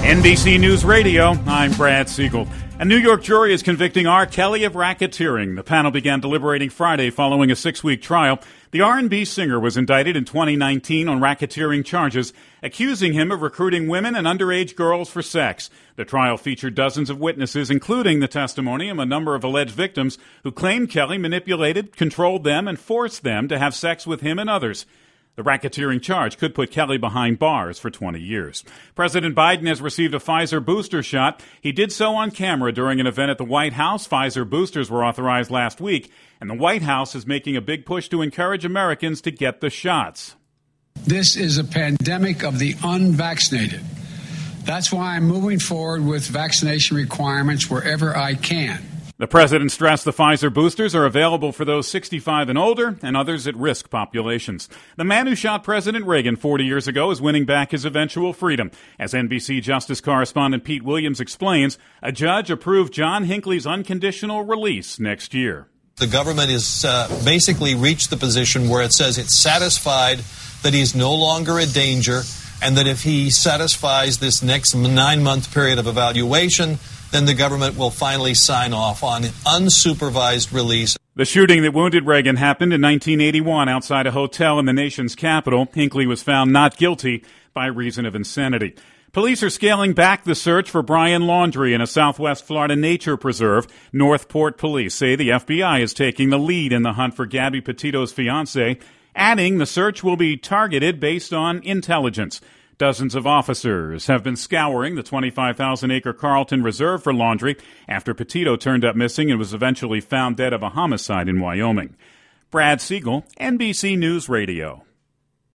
NBC News Radio, I'm Brad Siegel. A New York jury is convicting R. Kelly of racketeering. The panel began deliberating Friday following a 6-week trial. The R&B singer was indicted in 2019 on racketeering charges, accusing him of recruiting women and underage girls for sex. The trial featured dozens of witnesses, including the testimony of a number of alleged victims who claimed Kelly manipulated, controlled them, and forced them to have sex with him and others. The racketeering charge could put Kelly behind bars for 20 years. President Biden has received a Pfizer booster shot. He did so on camera during an event at the White House. Pfizer boosters were authorized last week, and the White House is making a big push to encourage Americans to get the shots. This is a pandemic of the unvaccinated. That's why I'm moving forward with vaccination requirements wherever I can. The president stressed the Pfizer boosters are available for those 65 and older and others at risk populations. The man who shot President Reagan 40 years ago is winning back his eventual freedom. As NBC Justice correspondent Pete Williams explains, a judge approved John Hinckley's unconditional release next year. The government has basically reached the position where it says it's satisfied that he's no longer a danger and that if he satisfies this next 9-month period of evaluation, then the government will finally sign off on unsupervised release. The shooting that wounded Reagan happened in 1981 outside a hotel in the nation's capital. Hinckley was found not guilty by reason of insanity. Police are scaling back the search for Brian Laundrie in a Southwest Florida nature preserve. Northport police say the FBI is taking the lead in the hunt for Gabby Petito's fiancé, adding the search will be targeted based on intelligence. Dozens of officers have been scouring the 25,000-acre Carlton Reserve for Laundrie after Petito turned up missing and was eventually found dead of a homicide in Wyoming. Brad Siegel, NBC News Radio.